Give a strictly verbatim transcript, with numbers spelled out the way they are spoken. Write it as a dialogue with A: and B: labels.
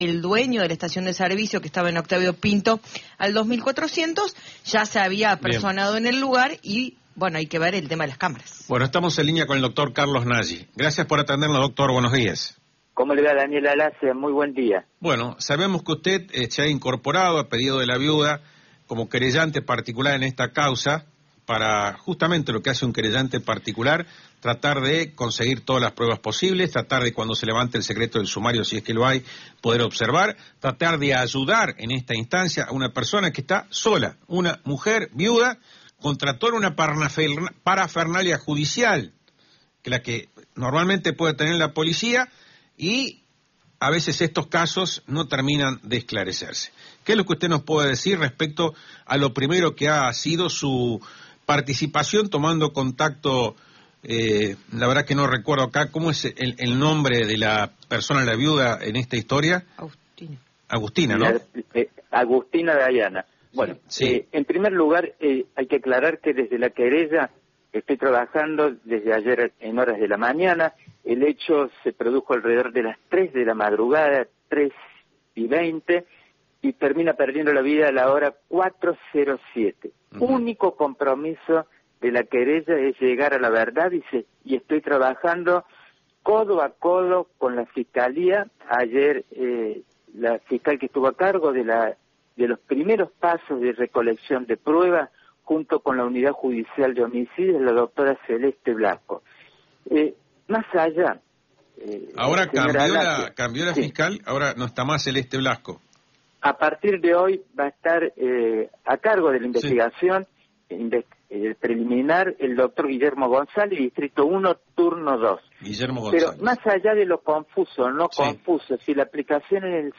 A: el dueño de la estación de servicio que estaba en Octavio Pinto al dos mil cuatrocientos, ya se había apersonado en el lugar y, bueno, hay que ver el tema de las cámaras.
B: Bueno, estamos en línea con el doctor Carlos Nagy. Gracias por atendernos, doctor. Buenos días.
C: ¿Cómo le va, Daniel Alace? Muy buen día.
B: Bueno, sabemos que usted eh, se ha incorporado a pedido de la viuda como querellante particular en esta causa para justamente lo que hace un querellante particular, tratar de conseguir todas las pruebas posibles, tratar de cuando se levante el secreto del sumario, si es que lo hay, poder observar, tratar de ayudar en esta instancia a una persona que está sola, una mujer viuda, contra toda una parafernalia judicial, que la que normalmente puede tener la policía, y a veces estos casos no terminan de esclarecerse. ¿Qué es lo que usted nos puede decir respecto a lo primero que ha sido su participación tomando contacto? Eh, la verdad que no recuerdo acá, ¿cómo es el, el nombre de la persona, la viuda, en esta historia?
A: Agustina.
B: Agustina, ¿no?
C: La, eh, Agustina Dayana. Bueno,
B: sí.
C: eh, en primer lugar, eh, hay que aclarar que desde la querella estoy trabajando desde ayer en horas de la mañana. El hecho se produjo alrededor de las tres de la madrugada, tres y veinte, y termina perdiendo la vida a la hora cuatro cero siete. Uh-huh. Único compromiso de la querella es llegar a la verdad y, se, y estoy trabajando codo a codo con la Fiscalía. Ayer eh, la fiscal que estuvo a cargo de, la, de los primeros pasos de recolección de pruebas, junto con la Unidad Judicial de Homicidios, la doctora Celeste Blasco. Eh, más allá... Eh,
B: ahora cambió
C: Alace,
B: la, cambió la
C: sí.
B: fiscal, ahora no está más Celeste Blasco.
C: A partir de hoy va a estar eh, a cargo de la investigación sí. inve eh, preliminar el doctor Guillermo González, Distrito uno, Turno dos.
B: Guillermo González.
C: Pero más allá de lo confuso, no
B: sí.
C: confuso, si la aplicación en el